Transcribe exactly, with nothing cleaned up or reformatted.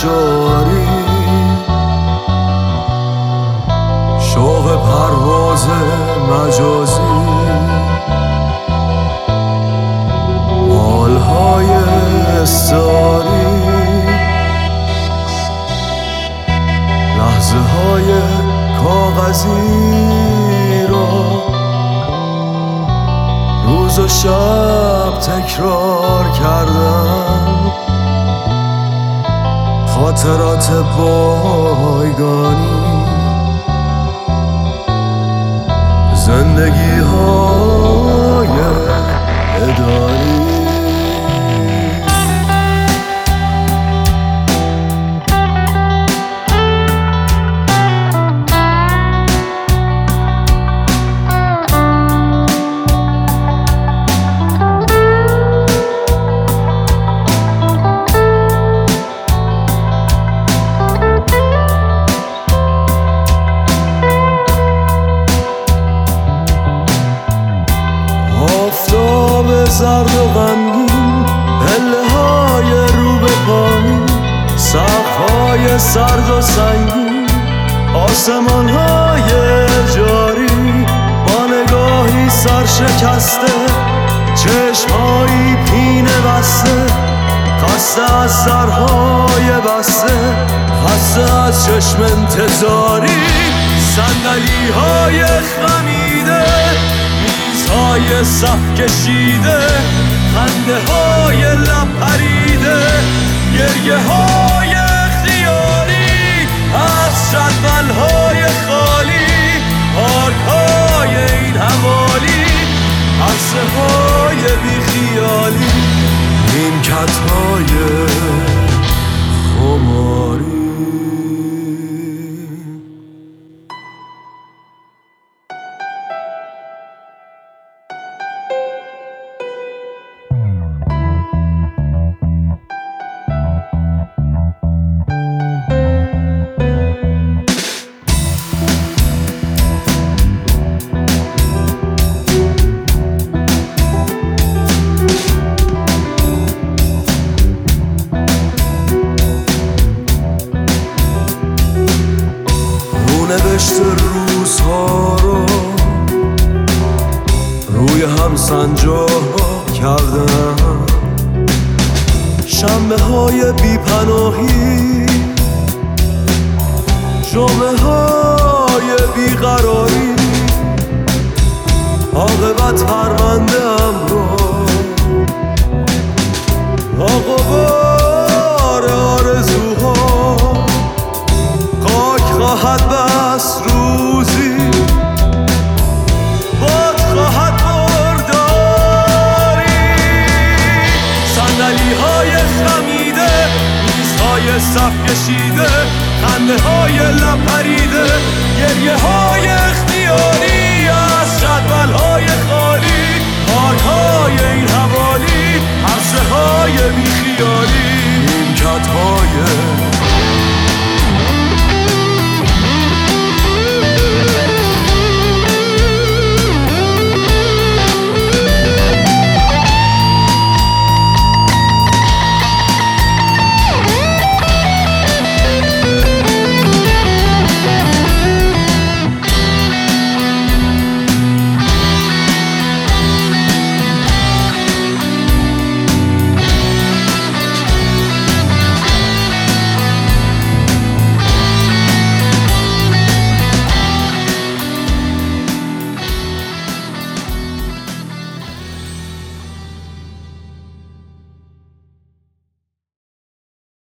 جاری، شوق پرواز مجازی، مالهای استاری، لحظه های کاغذی رو روز و شب تکرار کردم. خاطرات بایگانی، زندگی های اداری. زرد و غمگین، پله های رو به پایین، سقف های سرد و سنگین، آسمان های جاری، با نگاهی سرشکسته، چشم هایی پینه بسته، خسته از سرهای بسته، خسته از چشم انتظاری، صندلی های خمیده، های صف کشیده، خنده های لب پریده، گریه های اختیاری از جدول های خالی، پارک های این حوالی، عرصه های بیخیالی، نیمکت های خماری. نوشت روزها رو روی هم سنجا کردم، شنبه های بیپناهی، جمعه های بیقراری، عاقبت پرونده ام رو آقابار آرزوها خاک خواهد بس، روزی باد خواهد برداری. صندلی های خمیده، میزهای صف کشیده، خنده های لب پریده، گریه های اختیاری از جدول های خالی، پارک های این حوالی،